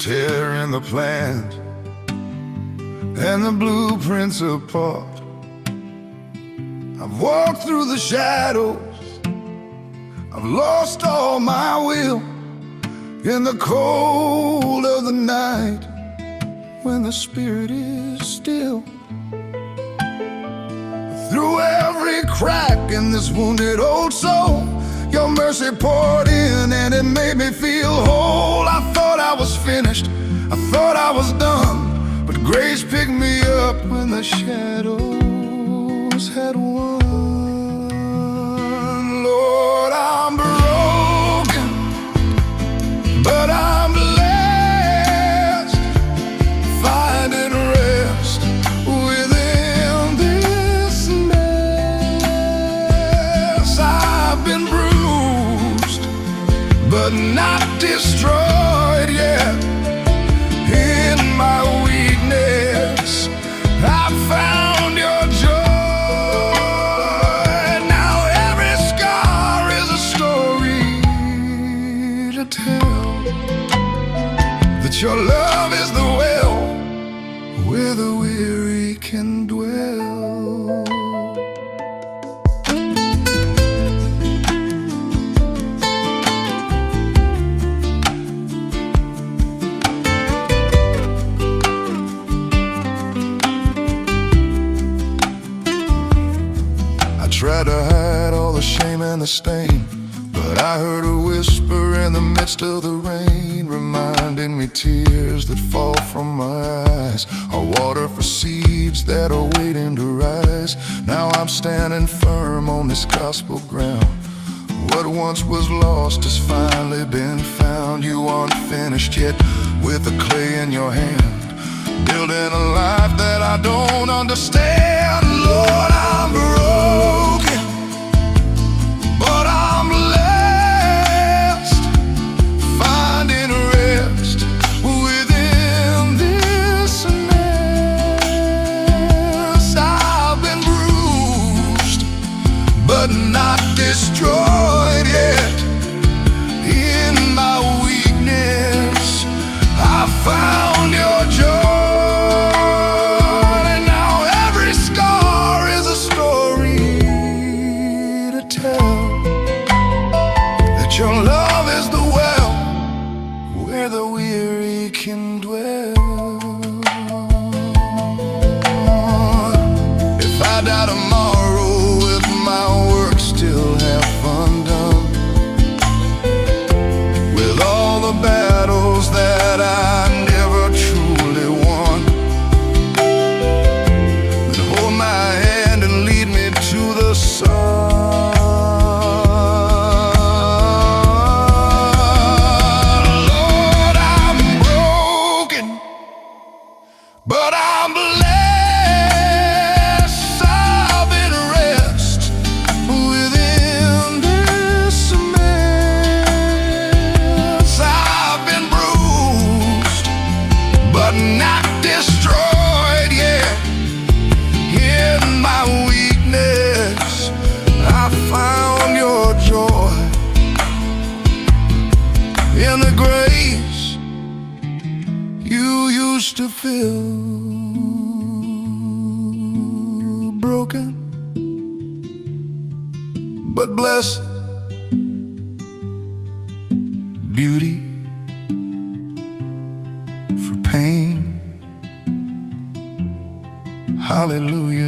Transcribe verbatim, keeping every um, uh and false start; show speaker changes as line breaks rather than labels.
tearing the plans and the blueprints apart. I've walked through the shadows, I've lost all my will in the cold of the night when the spirit is still. Through every crack in this wounded old soul, your mercy poured in and it made me feel whole. I thought I was finished, I thought I was done, but grace picked me up when the shadows had won. Lord, I'm broken, but I'm blessed, finding rest within this mess. I've been bruised, but not destroyed yet. In my weakness, I found your joy. Now every scar is a story to tell, that your love is the well where the weary can dwell. I tried to hide all the shame and the stain, but I heard a whisper in the midst of the rain, reminding me tears that fall from my eyes are water for seeds that are waiting to rise. Now I'm standing firm on this gospel ground. What once was lost has finally been found. You aren't finished yet with the clay in your hand, building a life that I don't understand. Lord, I'm broken, but I'm blessed, finding rest within this mess. I've been bruised, but not destroyed yet. In my weakness, I found your joy. Your love is the well where the weary can dwell. If I die tomorrow with my work still half undone, with all the battles that I never truly won, then hold my hand and lead me to the sun. But I'm blessed, I've been rest within this mess. I've been bruised, but not destroyed yet. In my weakness, I found your joy. In the grace you used to feel. Broken, but blessed, beauty for pain. Hallelujah.